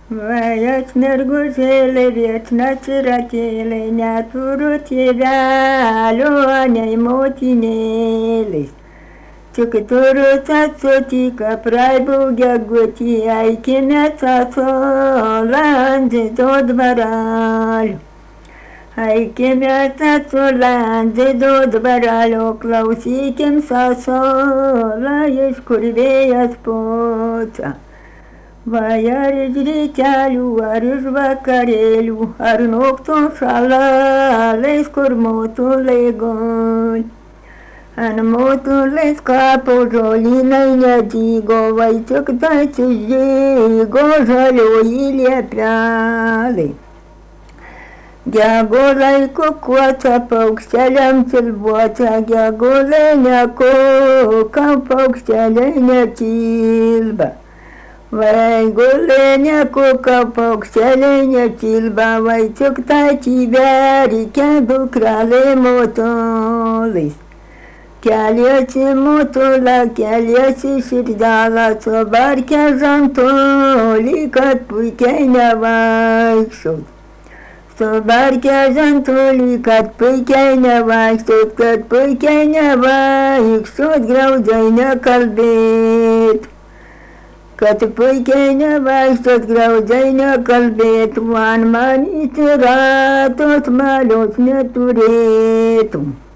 Vai aš mergužėlė, viečna ciratėlė, neturiu tėvelio, nei motinėlės. Tik turiu sesutį, kapraibų gegutį, eikime sesulą ant žydo dvarelio. Eikime sesulą ant žydo dvarelio, klausykim sesulą, iš kur vėjas pučia. Vai ar iš rytelių, ar iš vakarėlių, ar nakto šalelės, kur motuliai guli. Ant motulės kapo žolynai nedygo, vai tik tai sužygo žalioji liepelė. Gegužai kukuota paukšteliam čiulbuota, gegužai nekuka, paukšteliai nečiulba. Vai gulė nekuka, paukšteliai nečiulba, vai tik tai čiverkia dukrelė motulis. Keliasi motula, keliasi širdelė, subarkia žantulį, kad puikiai nevaikščiot. Subarkia žantulį, kad puikiai nevaikščiot, kad puikiai nevaikščiot, graudžiai nekalbėt. Kad puikiai nevaikščiot, graudžiai nekalbėt, man manyti ratos malios neturėtum.